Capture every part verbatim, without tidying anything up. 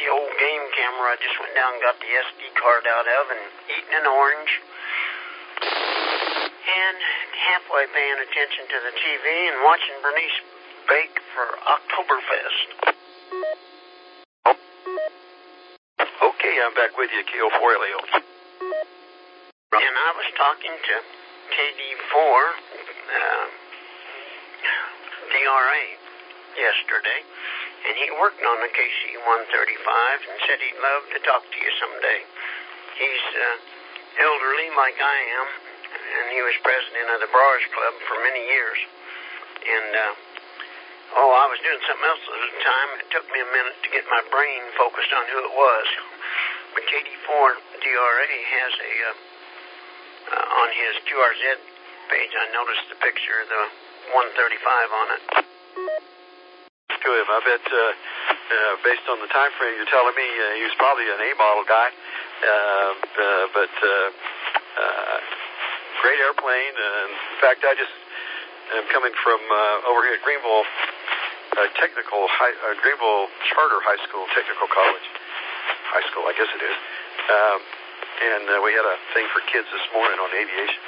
the old game camera I just went down and got the S D card out of and eating an orange. And halfway paying attention to the T V and watching Bernice bake for Oktoberfest. Okay, I'm back with you, K O four L A O. And I was talking to K D four, uh, D R A, yesterday, and he worked on the K C one thirty-five and said he'd love to talk to you someday. He's uh, elderly like I am, and he was president of the Brewers Club for many years. And, uh, oh, I was doing something else at the time. It took me a minute to get my brain focused on who it was. But K D four D R A has a, uh, uh, on his Q R Z page, I noticed the picture of the one thirty-five on it. Good. I bet, uh, uh, based on the time frame you're telling me, uh, he was probably an A-model guy. Uh, uh, but, uh, uh, great airplane. Uh, in fact, I just am coming from uh, over here at Greenville uh, Technical, high, uh, Greenville Charter High School, Technical College. High school, I guess it is. Um, and uh, we had a thing for kids this morning on aviation.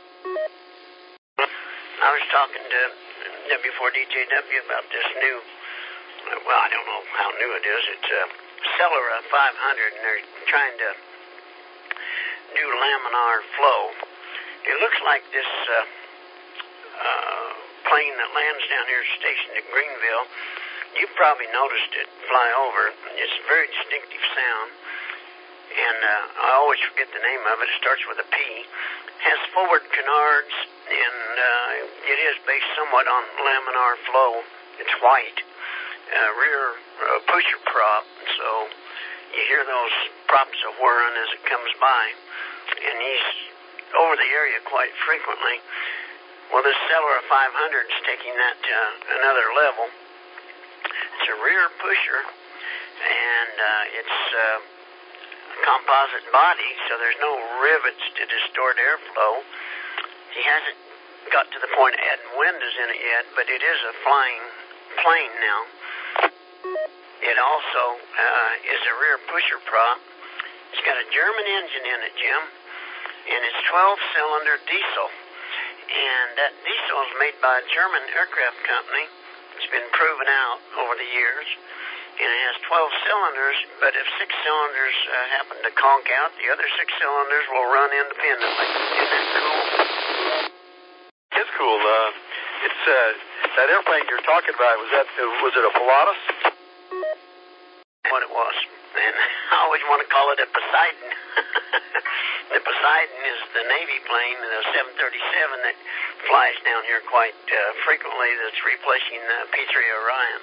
I was talking to W four D J W about this new, well, I don't know how new it is. It's a Celeron five hundred, and they're trying to do laminar flow. It looks like this uh, uh, plane that lands down here stationed at Greenville, you've probably noticed it fly over. It's a very distinctive sound, and uh, I always forget the name of it. It starts with a P. Has forward canards, and uh, it is based somewhat on laminar flow. It's white. Uh, rear uh, pusher prop, so you hear those props a whirring as it comes by, and he's over the area quite frequently. Well, this Celeron five hundred is taking that to another level. It's a rear pusher, and uh, it's uh, a composite body, so there's no rivets to distort airflow. He hasn't got to the point of adding windows in it yet, but it is a flying plane now. It also uh, is a rear pusher prop. It's got a German engine in it, Jim, and it's twelve cylinder diesel. And that diesel is made by a German aircraft company. It's been proven out over the years. And it has twelve cylinders, but if six cylinders uh, happen to conk out, the other six cylinders will run independently. Isn't that cool? It's cool. Uh, it's uh, that airplane you're talking about. Was that was it a Pilatus? What it was, and I always want to call it a Poseidon. The Poseidon is the Navy plane, the seven thirty-seven that flies down here quite uh, frequently. That's replacing the P three Orion.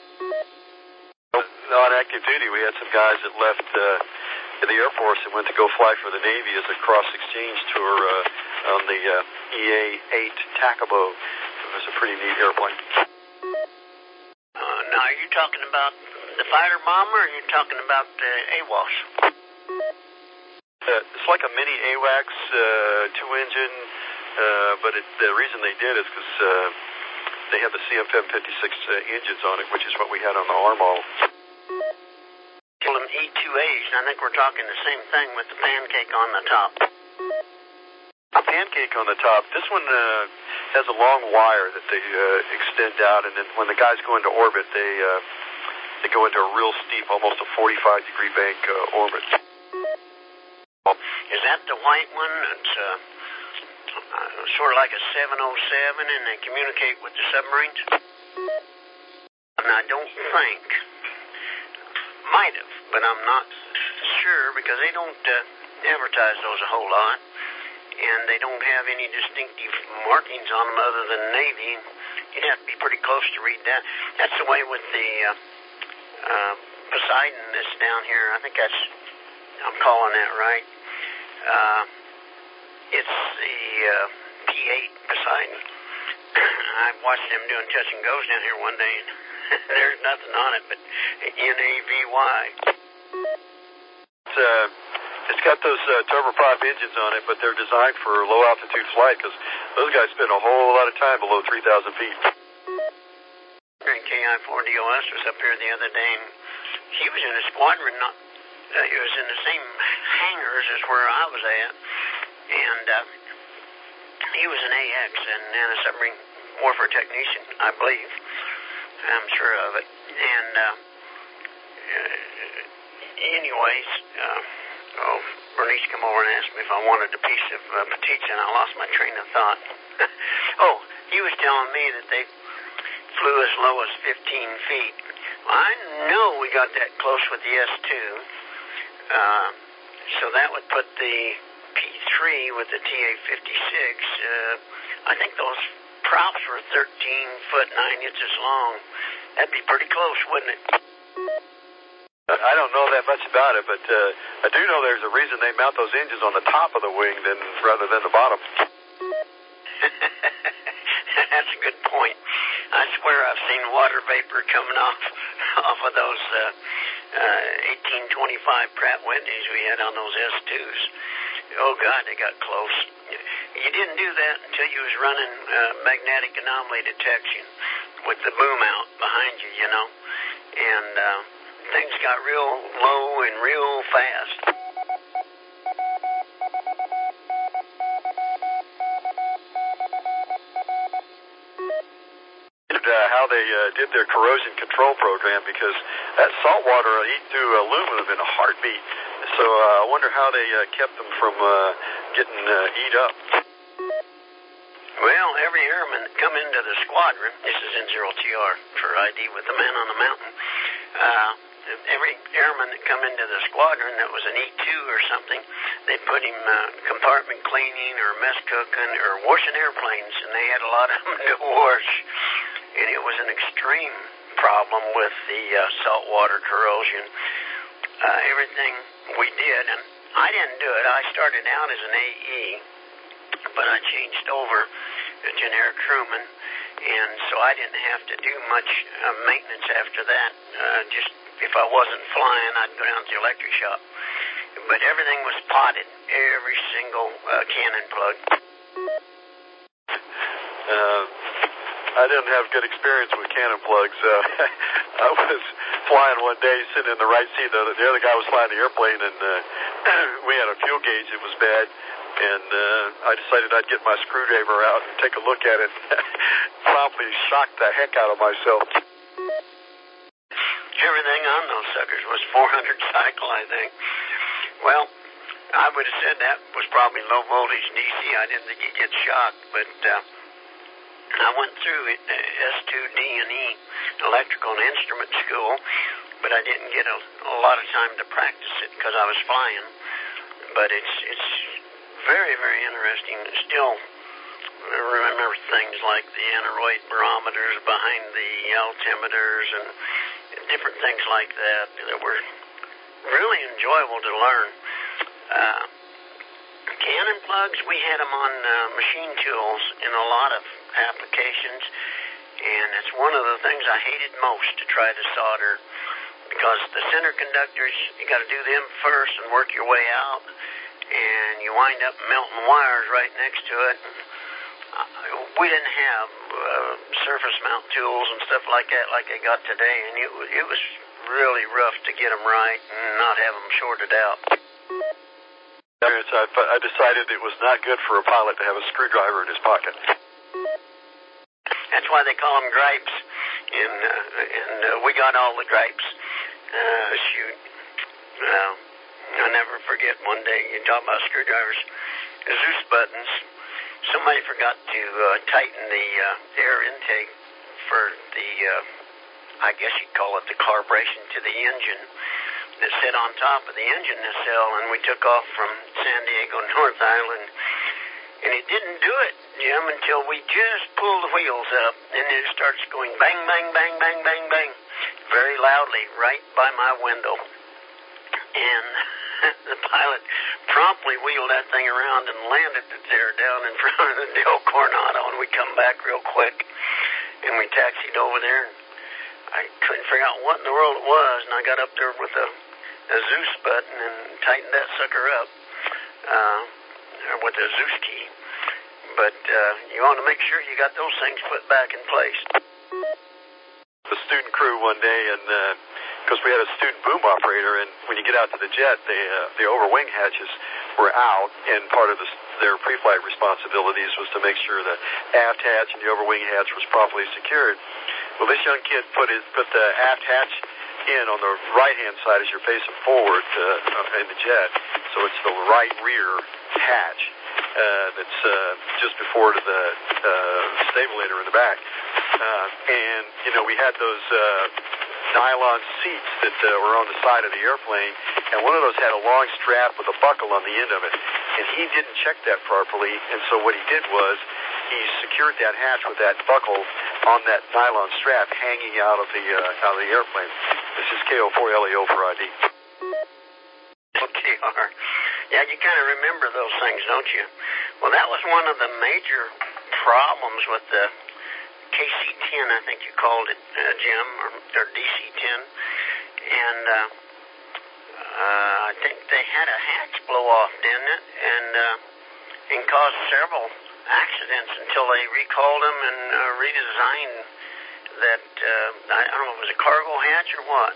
On active duty, we had some guys that left uh, the Air Force and went to go fly for the Navy as a cross-exchange tour uh, on the uh, E A eight Tacabo. It was a pretty neat airplane. Uh, now, are you talking about the fighter bomber, or are you talking about the A W A S? Uh, it's like a mini AWACS, uh, two-engine, uh, but it, the reason they did is because uh, they have the C F M fifty-six uh, engines on it, which is what we had on the R model. Call them E two A's, and I think we're talking the same thing with the pancake on the top. The pancake on the top, this one uh, has a long wire that they uh, extend out, and then when the guys go into orbit, they uh, they go into a real steep, almost a forty-five degree bank uh, orbit. Is that the white one that's uh, uh, sort of like a seven oh seven, and they communicate with the submarines? And I don't think, might have, but I'm not sure, because they don't uh, advertise those a whole lot, and they don't have any distinctive markings on them other than Navy. You'd have to be pretty close to read that. That's the way with the uh, uh, Poseidon that's down here. I think that's, I'm calling that right. Uh, it's the uh, P eight Poseidon. I watched them doing touch and goes down here one day, and there's nothing on it but N A V Y. It's, uh, it's got those uh, turboprop engines on it, but they're designed for low altitude flight, because those guys spend a whole lot of time below three thousand feet. And K I four D O S was up here the other day, and he was in a squadron, not, uh, he was in the same hangars as where I was at, and uh, he was an A X and, and a submarine warfare technician, I believe. I'm sure of it. And uh, uh, anyways, uh, oh, Bernice come over and asked me if I wanted a piece of uh, Petitsa, and I lost my train of thought. Oh, he was telling me that they flew as low as fifteen feet. Well, I know we got that close with the S two, uh, so that would put the P three with the T A fifty-six. Uh, I think those props were thirteen foot nine inches long. That'd be pretty close, wouldn't it? I don't know that much about it, but uh, I do know there's a reason they mount those engines on the top of the wing than rather than the bottom. That's a good point. I swear I've seen water vapor coming off off of those uh, uh, eighteen twenty-five Pratt Whitneys we had on those S twos. Oh, God, they got close. You didn't do that until you was running uh, magnetic anomaly detection with the boom out behind you, you know. And uh, things got real low and real fast. Uh, how they uh, did their corrosion control program, because that salt water will eat through aluminum in a heartbeat. So uh, I wonder how they uh, kept them from uh, getting uh, eat up. Well, every airman that come into the squadron, this is N zero T R for I D with the man on the mountain, uh, every airman that come into the squadron that was an E two or something, they put him uh, compartment cleaning or mess cooking or washing airplanes, and they had a lot of them to wash. And it was an extreme problem with the uh, saltwater corrosion. Uh, everything we did, and I didn't do it. I started out as an A E, but I changed over to generic crewman, and so I didn't have to do much uh, maintenance after that. Uh, just if I wasn't flying, I'd go down to the electric shop. But everything was potted, every single uh, cannon plug. Uh, I didn't have good experience with cannon plugs. Uh, I was flying one day, sitting in the right seat. The, the other guy was flying the airplane, and uh, we had a fuel gauge that was bad. And uh, I decided I'd get my screwdriver out and take a look at it. Promptly shocked the heck out of myself. Everything on those suckers was four hundred cycle, I think. Well, I would have said that was probably low voltage D C. I didn't think you'd get shocked, but uh, I went through it, uh, S two D and E, electrical and instrument school, but I didn't get a, a lot of time to practice it because I was flying. But it's it's very, very interesting. Still remember things like the aneroid barometers behind the altimeters and different things like that that were really enjoyable to learn. Uh, cannon plugs, we had them on uh, machine tools in a lot of applications, and it's one of the things I hated most to try to solder, because the center conductors, you got to do them first and work your way out, and you wind up melting wires right next to it. We didn't have uh, surface mount tools and stuff like that like they got today, and it, it was really rough to get them right and not have them shorted out. I decided it was not good for a pilot to have a screwdriver in his pocket. That's why they call them gripes, and, uh, and uh, we got all the gripes. Uh, shoot. Well, I'll never forget one day, you talk about screwdrivers, Zeus buttons. Somebody forgot to uh, tighten the uh, air intake for the, uh, I guess you'd call it the carburation to the engine that sit on top of the engine nacelle, and we took off from San Diego, North Island, and it didn't do it, Jim, until we just pulled the wheels up, and it starts going bang, bang, bang, bang, bang, bang, very loudly right by my window. And the pilot promptly wheeled that thing around and landed it there down in front of the Del Coronado, and we come back real quick, and we taxied over there, and I couldn't figure out what in the world it was, and I got up there with a, a Zeus button and tightened that sucker up uh, with a Zeus key. But uh, you want to make sure you got those things put back in place. The student crew one day, and uh, because we had a student boom operator, and when you get out to the jet, the uh, the overwing hatches were out, and part of the, their pre-flight responsibilities was to make sure the aft hatch and the overwing hatch was properly secured. Well, this young kid put his put the aft hatch in on the right-hand side as you're facing forward uh, in the jet, so it's the right rear hatch uh, that's uh, just before to the uh, stabulator in the back. Uh, and, you know, we had those uh, nylon seats that uh, were on the side of the airplane, and one of those had a long strap with a buckle on the end of it. And he didn't check that properly, and so what he did was he secured that hatch with that buckle on that nylon strap hanging out of the uh, out of the airplane. This is K O four L E O for I D. K R. Yeah, you kind of remember those things, don't you? Well, that was one of the major problems with the K C ten, I think you called it, uh, Jim, or, or D C ten. And uh, uh, I think they had a hatch blow off, didn't it? And, uh, and caused several accidents until they recalled them and uh, redesigned that, uh, I don't know, was it a cargo hatch or what?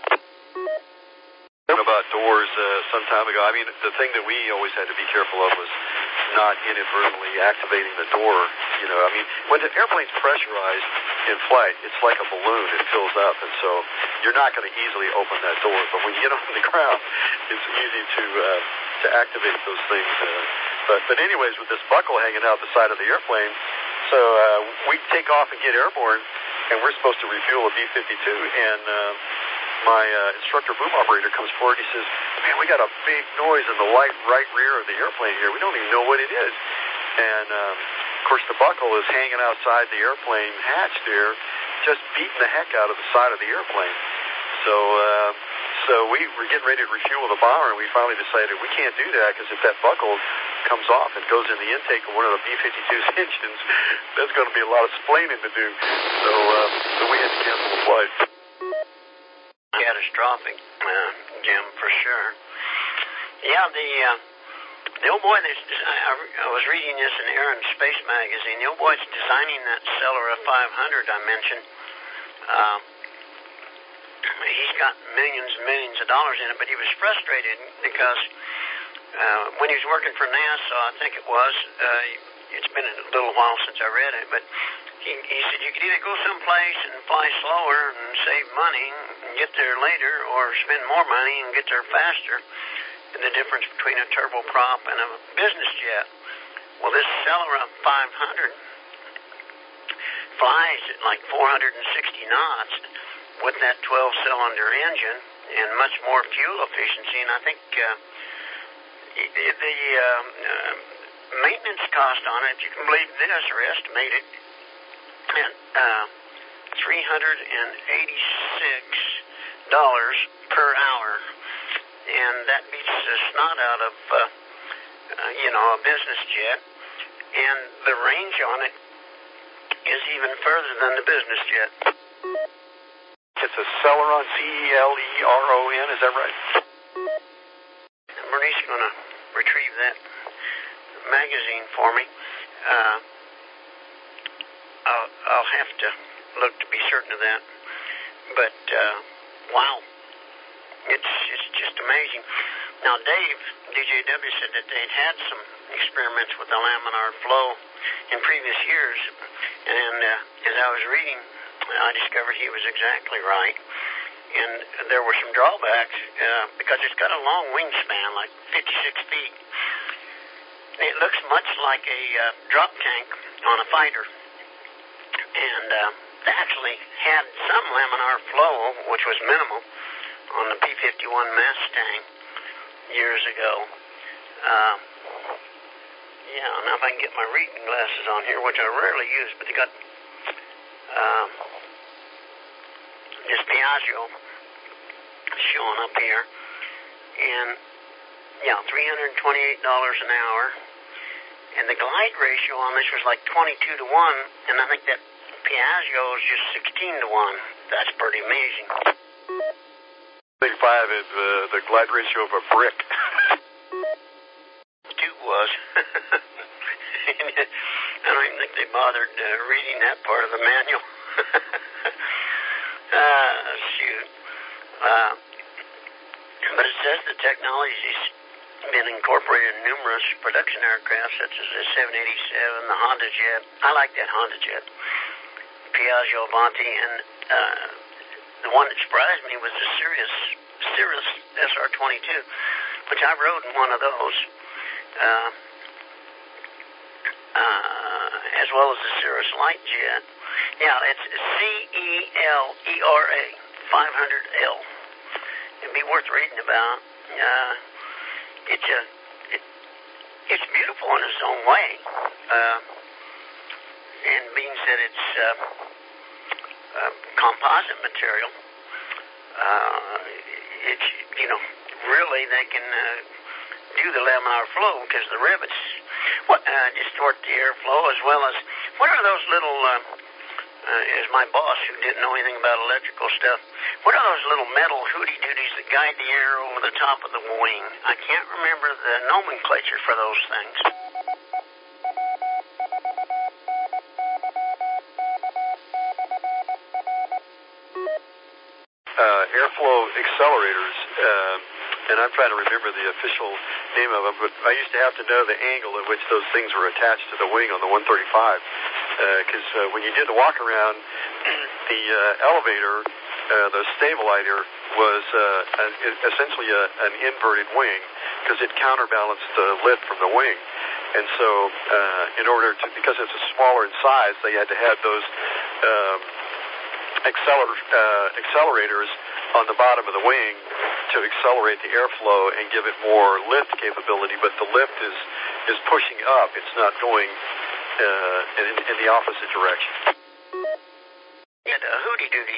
About doors uh, some time ago. I mean, the thing that we always had to be careful of was not inadvertently activating the door. You know, I mean, when the airplane's pressurized in flight, it's like a balloon. It fills up, and so you're not going to easily open that door. But when you get on the ground, it's easy to uh, to activate those things. Uh, but but anyways, with this buckle hanging out the side of the airplane, so uh, we take off and get airborne, and we're supposed to refuel a B fifty-two, and uh, my uh, instructor boom operator comes forward. He says, "Man, we got a big noise in the right, right rear of the airplane here. We don't even know what it is." And, um, of course, the buckle is hanging outside the airplane hatch there, just beating the heck out of the side of the airplane. So uh, so we were getting ready to refuel the bomber, and we finally decided we can't do that because if that buckle comes off and goes in the intake of one of the B fifty-two's engines, there's going to be a lot of splaining to do. So, uh, so we had to cancel the flight. Catastrophic, uh, Jim, for sure. Yeah, the uh, the old boy that's I, I was reading this in Air and Space magazine. The old boy's designing that Celeron five hundred I mentioned. Uh, he's got millions and millions of dollars in it, but he was frustrated because uh, when he was working for NASA, I think it was. Uh, it's been a little while since I read it, but. He, he said you could either go someplace and fly slower and save money and get there later, or spend more money and get there faster. And the difference between a turboprop and a business jet. Well, this Celeron five hundred flies at like four hundred sixty knots with that twelve-cylinder engine and much more fuel efficiency. And I think uh, the uh, uh, maintenance cost on it, if you can believe this, are estimated at uh, three hundred eighty-six dollars per hour, and that beats the snot out of, uh, uh, you know, a business jet, and the range on it is even further than the business jet. It's a Celeron, C E L E R O N, is that right? Bernice is going to retrieve that magazine for me. Uh, I'll, I'll have to look to be certain of that. But, uh, wow, it's it's just amazing. Now, Dave, D J W, said that they'd had some experiments with the laminar flow in previous years, and uh, as I was reading, I discovered he was exactly right. And there were some drawbacks, uh, because it's got a long wingspan, like fifty-six feet. It looks much like a uh, drop tank on a fighter. And uh, they actually had some laminar flow, which was minimal, on the P fifty-one Mustang years ago. Uh, yeah, I don't know if I can get my reading glasses on here, which I rarely use, but they got uh, this Piaggio showing up here. And, yeah, three hundred twenty-eight dollars an hour. And the glide ratio on this was like twenty-two to one, and I think that Piaggio is just sixteen to one. That's pretty amazing. thirty-five is uh, the glide ratio of a brick. Two was. I don't even think they bothered uh, reading that part of the manual. uh, shoot. Uh, But it says the technology's been incorporated in numerous production aircraft, such as the seven eighty-seven, the Honda Jet. I like that Honda Jet. Piaggio Avanti, and uh, the one that surprised me was the Cirrus, Cirrus S R twenty-two, which I rode in one of those, uh, uh, as well as the Cirrus Light Jet. Yeah, it's C E L E R A five hundred L. It'd be worth reading about. Uh, it's a, it, it's beautiful in its own way. Uh, and means that it's uh, uh, composite material. Uh, it's, you know, really they can uh, do the laminar flow because the rivets what, uh, distort the airflow, as well as, what are those little, uh, uh, as my boss who didn't know anything about electrical stuff, what are those little metal hooty-dooties that guide the air over the top of the wing? I can't remember the nomenclature for those things. Uh, airflow accelerators, um, and I'm trying to remember the official name of them, but I used to have to know the angle at which those things were attached to the wing on the one thirty-five, because uh, uh, when you did the walk around, the uh, elevator, uh, the stabilizer, was uh, an, essentially a, an inverted wing, because it counterbalanced the lift from the wing. And so, uh, in order to, because it's a smaller in size, they had to have those um, acceler, uh, accelerators on the bottom of the wing to accelerate the airflow and give it more lift capability, but the lift is, is pushing up. It's not going uh, in, in the opposite direction. Yeah, a hooty-dooty.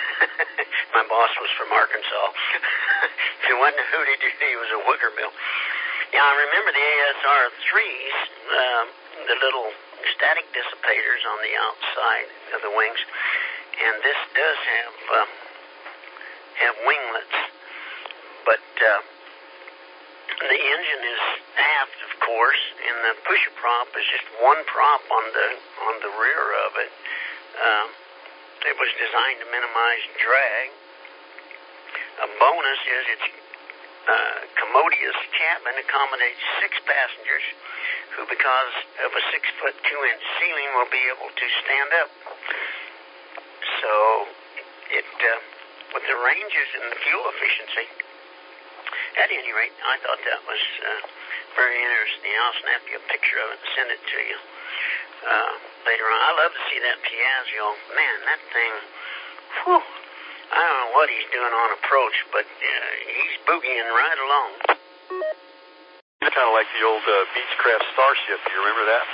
My boss was from Arkansas. If it wasn't a hooty-dooty, it was a wiggerbill. Yeah, I remember the A S R threes, um, the little static dissipators on the outside of the wings, and this does have uh, have winglets, but uh, the engine is aft, of course, and the pusher prop is just one prop on the on the rear of it. Um, it was designed to minimize drag. A bonus is its uh, commodious cabin accommodates six passengers, who, because of a six foot two inch ceiling, will be able to stand up. So, it uh, with the ranges and the fuel efficiency. At any rate, I thought that was uh, very interesting. I'll snap you a picture of it and send it to you uh, later on. I love to see that Piaggio. Man, that thing, whew, I don't know what he's doing on approach, but uh, he's boogieing right along. It's kind of like the old uh, Beechcraft Starship. Do you remember that?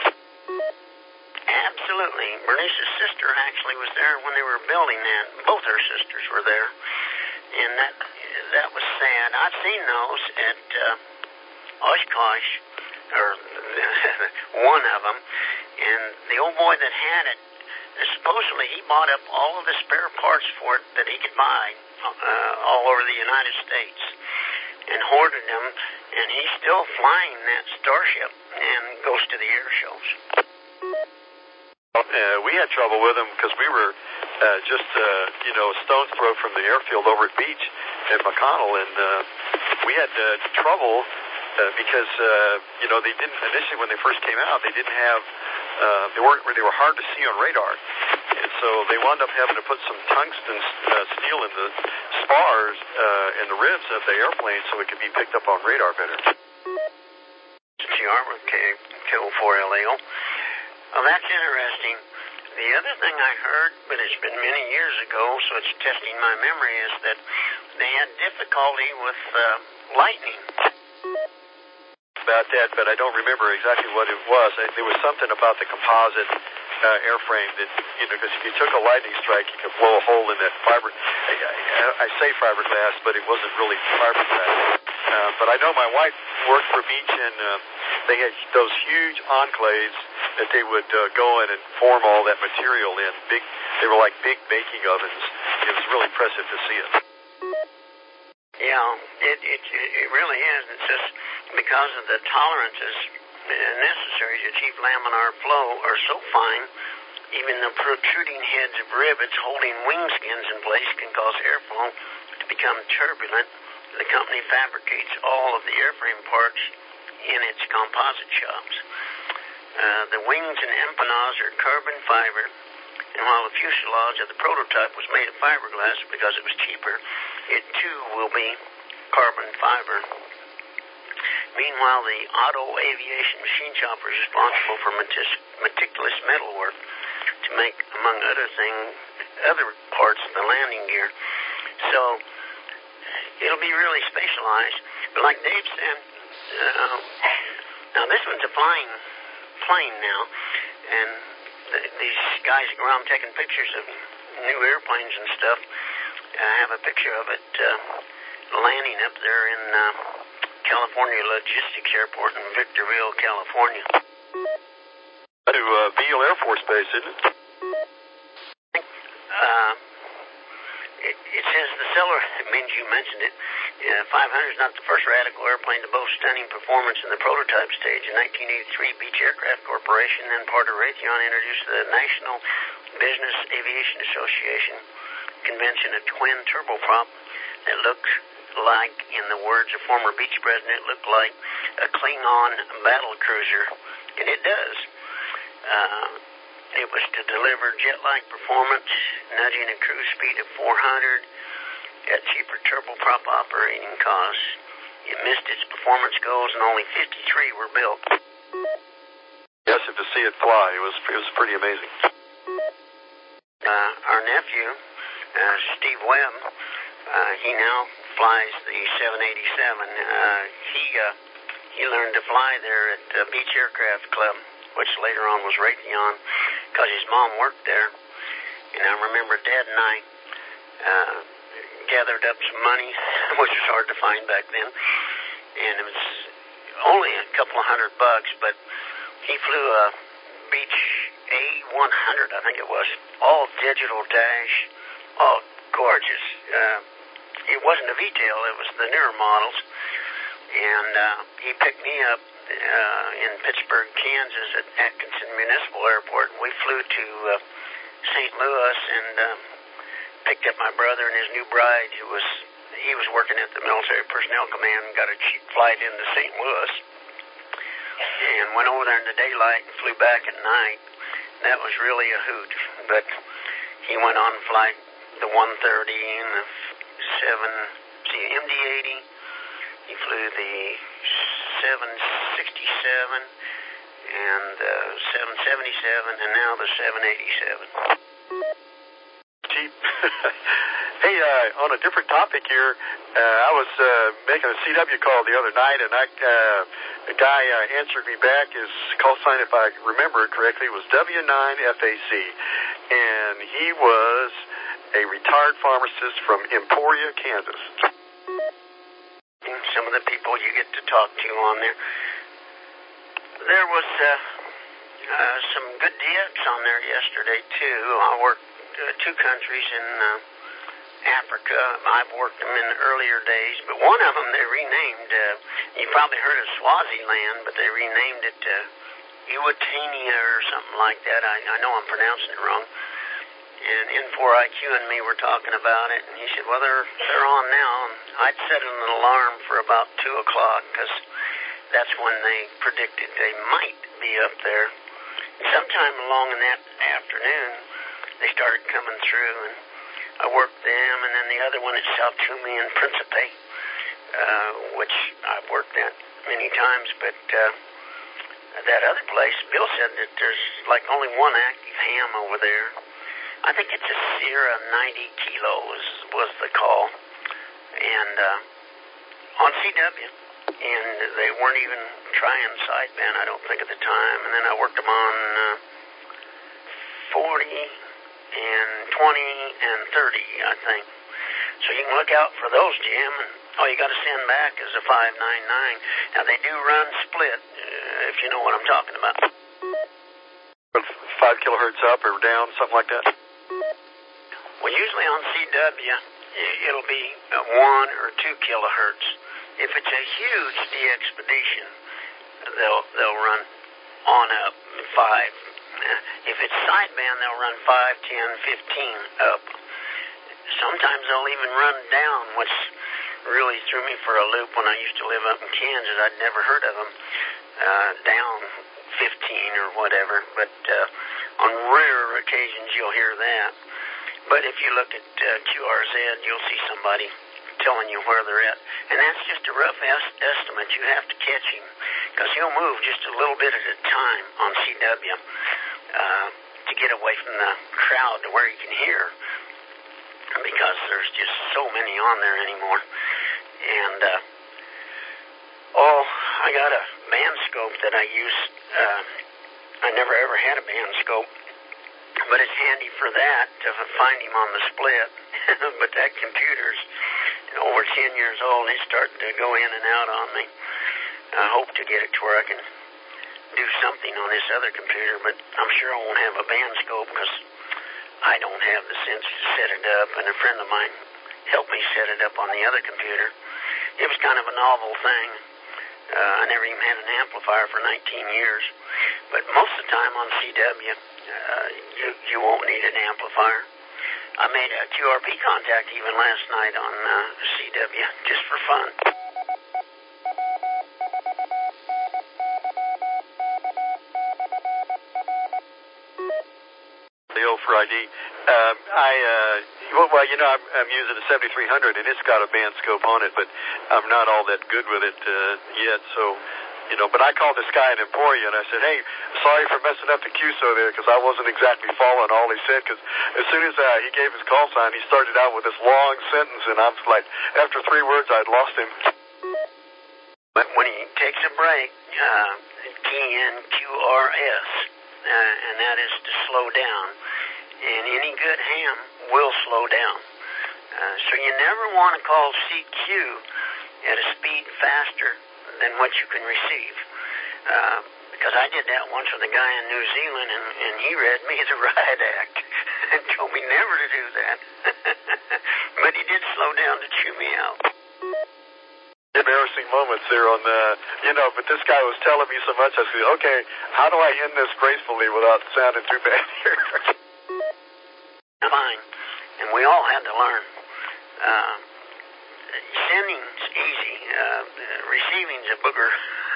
Absolutely. Bernice's sister actually was there when they were building that. Both her sisters were there. And that that was sad. I've seen those at uh, Oshkosh, or one of them. And the old boy that had it, supposedly he bought up all of the spare parts for it that he could buy uh, all over the United States and hoarded them. And he's still flying that Starship and goes to the air shows. Uh, we had trouble with them because we were uh, just, uh, you know, a stone's throw from the airfield over at Beach at McConnell, and uh, we had uh, trouble uh, because, uh, you know, they didn't, initially when they first came out, they didn't have, uh, they weren't, they were hard to see on radar, and so they wound up having to put some tungsten uh, steel in the spars uh, and the ribs of the airplane so it could be picked up on radar better. G R with K O four L A O. Well, that's interesting. The other thing I heard, but it's been many years ago, so it's testing my memory, is that they had difficulty with uh, lightning. About that, but I don't remember exactly what it was. There was something about the composite uh, airframe that, you know, because if you took a lightning strike, you could blow a hole in that fiber. I, I say fiberglass, but it wasn't really fiberglass. Uh, but I know my wife worked for Beach, and uh, they had those huge enclaves that they would uh, go in and form all that material in. Big, they were like big baking ovens. It was really impressive to see it. Yeah, it it, it really is. It's just because of the tolerances necessary to achieve laminar flow are so fine, even the protruding heads of rivets holding wing skins in place can cause airflow to become turbulent, The company fabricates all of the airframe parts in its composite shops. Uh, the wings and empennage are carbon fiber, and while the fuselage of the prototype was made of fiberglass because it was cheaper, it too will be carbon fiber. Meanwhile, the Auto Aviation Machine Shop is responsible for metic- meticulous metalwork to make, among other things, other parts of the landing gear. So it'll be really specialized. But like Dave said, uh, now this one's a flying plane now, and the, these guys go around taking pictures of new airplanes and stuff. I have a picture of it uh, landing up there in uh, California Logistics Airport in Victorville, California. To uh, Beale Air Force Base, isn't it? Uh, it, it says the Celeron, it means you mentioned it. Uh, five hundred is not the first radical airplane to boast stunning performance in the prototype stage. In nineteen eighty-three, Beech Aircraft Corporation, then part of Raytheon, introduced the National Business Aviation Association convention, a twin turboprop that looked like, in the words of former Beech president, it looked like a Klingon battle cruiser, and it does. Uh, it was to deliver jet-like performance, nudging a cruise speed of four hundred at cheaper turboprop operating costs. It missed its performance goals, and only fifty-three were built. Yes, and to see it fly, it was it was pretty amazing. Uh, our nephew, uh, Steve Webb, uh, he now flies the seven eighty-seven. Uh, he uh, he learned to fly there at uh, Beech Aircraft Club, which later on was Raytheon, because his mom worked there. And I remember Dad and I uh, gathered up some money, which was hard to find back then, and it was only a couple of hundred bucks, but he flew a Beech A one hundred, I think it was, all digital dash, all gorgeous. Uh, it wasn't a V-tail, it was the newer models, and uh, he picked me up uh, in Pittsburgh, Kansas at Atkinson Municipal Airport. We flew to uh, Saint Louis and um, picked up my brother and his new bride, who was, he was working at the Military Personnel Command, and got a cheap flight into Saint Louis, and went over there in the daylight and flew back at night. That was really a hoot, but he went on to fly the one thirty and the seven, see, M D eighty. He flew the seven sixty-seven and the seven seventy-seven, and now the seven eighty-seven. Cheap. Hey, uh, on a different topic here, uh, I was uh, making a C W call the other night, and I, uh, the guy uh, answered me back. His call sign, if I remember it correctly, was W nine F A C, and he was a retired pharmacist from Emporia, Kansas. Some of the people you get to talk to on there. There was uh, uh, some good D X on there yesterday, too. I worked uh, two countries in uh, Africa. I've worked them in earlier days, but one of them they renamed. Uh, you probably heard of Swaziland, but they renamed it uh, Iwatania or something like that. I, I know I'm pronouncing it wrong. And N four I Q and me were talking about it, and he said, well, they're, they're on now. And I'd set an alarm for about two o'clock, because that's when they predicted they might be up there. And sometime along in that afternoon, they started coming through, and I worked them, and then the other one at South Toomey and Principe, uh, which I've worked at many times, but uh, that other place, Bill said that there's like only one active ham over there. I think it's a Sierra ninety kilo was, was the call, and uh, on C W, and they weren't even trying sideband, I don't think, at the time. And then I worked them on uh, forty and twenty and thirty, I think. So you can look out for those, Jim, and all you got to send back is a five ninety-nine. Now, they do run split, uh, if you know what I'm talking about. Five kilohertz up or down, something like that? Well, usually on C W, it'll be one or two kilohertz. If it's a huge de-expedition, they'll they'll run on up five. If it's sideband, they'll run five, ten, fifteen up. Sometimes they'll even run down, which really threw me for a loop when I used to live up in Kansas. I'd never heard of them uh, down fifteen or whatever, but uh, on rare occasions you'll hear that. But if you look at uh, Q R Z, you'll see somebody telling you where they're at. And that's just a rough est- estimate. You have to catch him because he'll move just a little bit at a time on C W uh, to get away from the crowd to where he can hear, because there's just so many on there anymore. And, uh, oh, I got a band scope that I use. Uh, I never ever had a band scope, but it's handy for that to find him on the split. But that computer's over ten years old, and it's starting to go in and out on me. I hope to get it to where I can do something on this other computer, but I'm sure I won't have a band scope because I don't have the sense to set it up, and a friend of mine helped me set it up on the other computer. It was kind of a novel thing. Uh, I never even had an amplifier for nineteen years, but most of the time on C W, uh, you, you won't need an amplifier. I made a Q R P contact even last night on uh, C W, just for fun. The old for I D. Uh, I, uh, well, you know, I'm, I'm using a seventy-three hundred, and it's got a band scope on it, but I'm not all that good with it uh, yet, so, you know, but I called this guy in Emporia, and I said, hey, sorry for messing up the Q S O there, because I wasn't exactly following all he said, because as soon as uh, he gave his call sign, he started out with this long sentence, and I was like, after three words, I'd lost him. But when he takes a break, uh, key in Q R S, uh, and that is to slow down. And any good ham will slow down. Uh, so you never want to call C Q at a speed faster than what you can receive. Uh, because I did that once with a guy in New Zealand, and, and he read me the riot act and told me never to do that. But he did slow down to chew me out. Embarrassing moments there on the, you know, but this guy was telling me so much, I said, okay, how do I end this gracefully without sounding too bad here? Fine. And we all had to learn. Uh, sending's easy. Uh, receiving's a booger.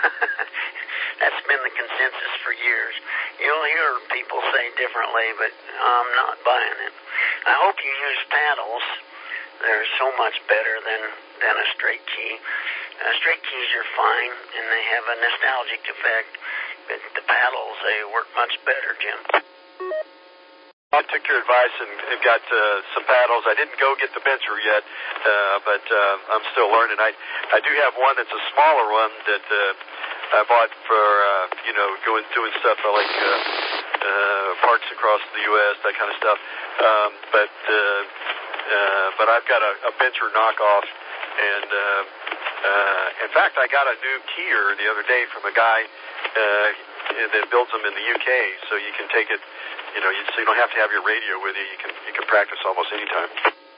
That's been the consensus for years. You'll hear people say differently, but I'm not buying it. I hope you use paddles. They're so much better than, than a straight key. Uh, straight keys are fine, and they have a nostalgic effect, but the paddles, they work much better, Jim. I took your advice and, and got uh, some paddles. I didn't go get the bencher yet, uh, but uh, I'm still learning. I I do have one that's a smaller one that uh, I bought for, uh, you know, going doing stuff like uh, uh, parks across the U S, that kind of stuff. Um, but uh, uh, but I've got a, a bencher knockoff, and uh, uh, in fact, I got a new keyer the other day from a guy uh, that builds them in the U K, so you can take it. You know, you, so you don't have to have your radio with you. You can you can practice almost any time.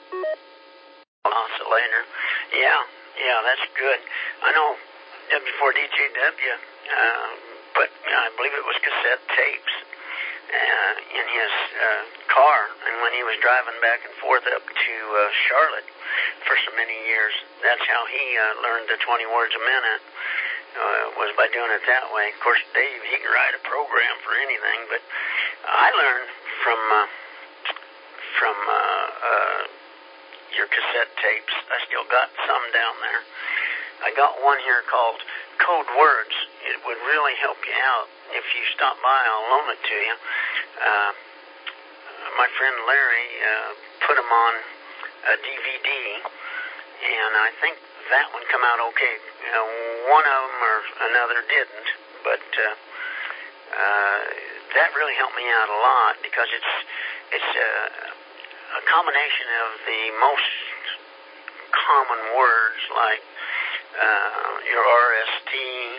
Oscillator. Yeah, yeah, that's good. I know W four D J W, uh, but you know, I believe it was cassette tapes uh, in his uh, car, and when he was driving back and forth up to uh, Charlotte for so many years, that's how he uh, learned the twenty words a minute. Uh, was by doing it that way. Of course, Dave, he can write a program for anything, but I learned from uh, from uh, uh, your cassette tapes. I still got some down there. I got one here called Code Words. It would really help you out. If you stop by, I'll loan it to you. Uh, my friend Larry uh, put them on a D V D, and I think that one come out okay. Uh, one of them or another didn't, but uh, uh, that really helped me out a lot because it's it's a, a combination of the most common words like uh, your R S T,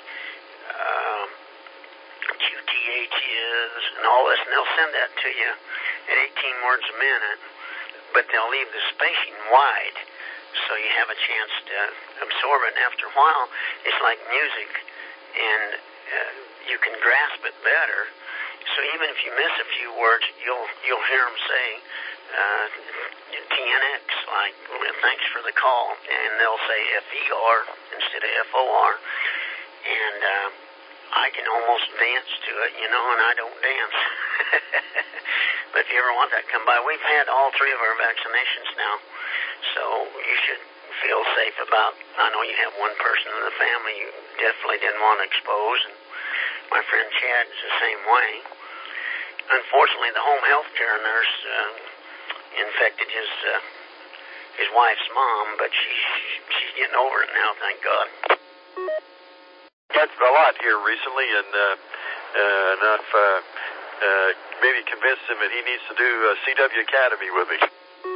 uh, Q T H is, and all this, and they'll send that to you at eighteen words a minute, but they'll leave the spacing wide, so you have a chance to absorb it. And after a while, it's like music, and uh, you can grasp it better. So even if you miss a few words, you'll you'll hear them say uh, T N X, like thanks for the call, and they'll say F E R instead of F O R, and uh, I can almost dance to it, you know, and I don't dance. But if you ever want that, come by. We've had all three of our vaccinations now, so you should feel safe about. I know you have one person in the family you definitely didn't want to expose, and my friend Chad is the same way. Unfortunately, the home health care nurse uh, infected his uh, his wife's mom, but she's she's getting over it now, thank God. Had a lot here recently, and uh, uh, enough uh, uh, maybe convinced him that he needs to do uh, C W Academy with me.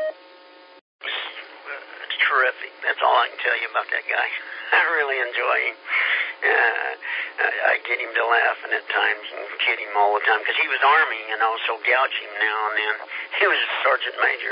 It's terrific. That's all I can tell you about that guy. I really enjoy him. Uh, I, I get him to laughing at times and kid him all the time because he was Army, you know, so gouge him now and then. He was a sergeant major.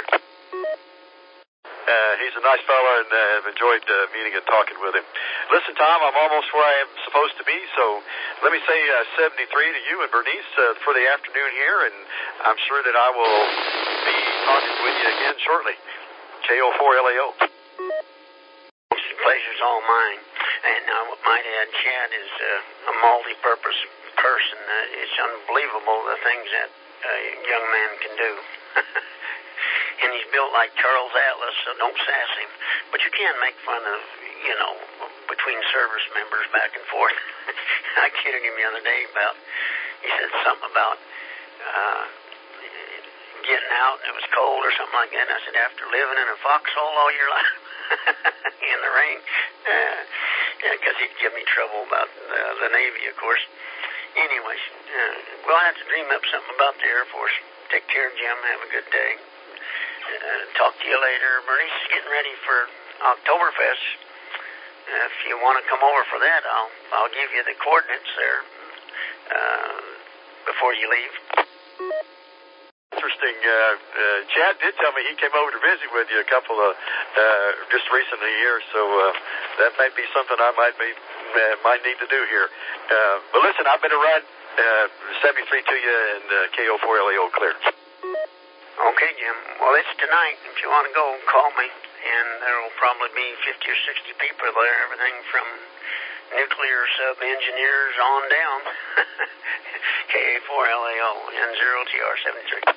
Uh, he's a nice fellow, and uh, I've enjoyed uh, meeting and talking with him. Listen, Tom, I'm almost where I am supposed to be, so let me say uh, seventy-three to you and Bernice uh, for the afternoon here, and I'm sure that I will be talking with you again shortly. K O four L A O. The pleasure's all mine. And I might add, Chad is uh, a multi-purpose person. Uh, it's unbelievable the things that a young man can do. And he's built like Charles Atlas, so don't sass him. But you can make fun of, you know, between service members back and forth. I kidded him the other day about, he said something about uh, getting out and it was cold or something like that. And I said, after living in a foxhole all your life in the rain, because uh, yeah, he'd give me trouble about the, the Navy, of course. Anyways, uh, we'll have to dream up something about the Air Force. Take care, Jim. Have a good day. Uh, talk to you later. Bernice is getting ready for Oktoberfest. Uh, if you want to come over for that, I'll I'll give you the coordinates there uh, before you leave. Interesting. Uh, uh, Chad did tell me he came over to visit with you a couple of uh, just recently here, so uh, that might be something I might be uh, might need to do here. Uh, but listen, I've been around uh, seventy-three to you and uh, K O four L A O clear. Okay, Jim. Well, it's tonight. If you want to go, call me. And there will probably be fifty or sixty people there, everything from nuclear sub-engineers on down. K A four L A O, N zero T R seventy-three.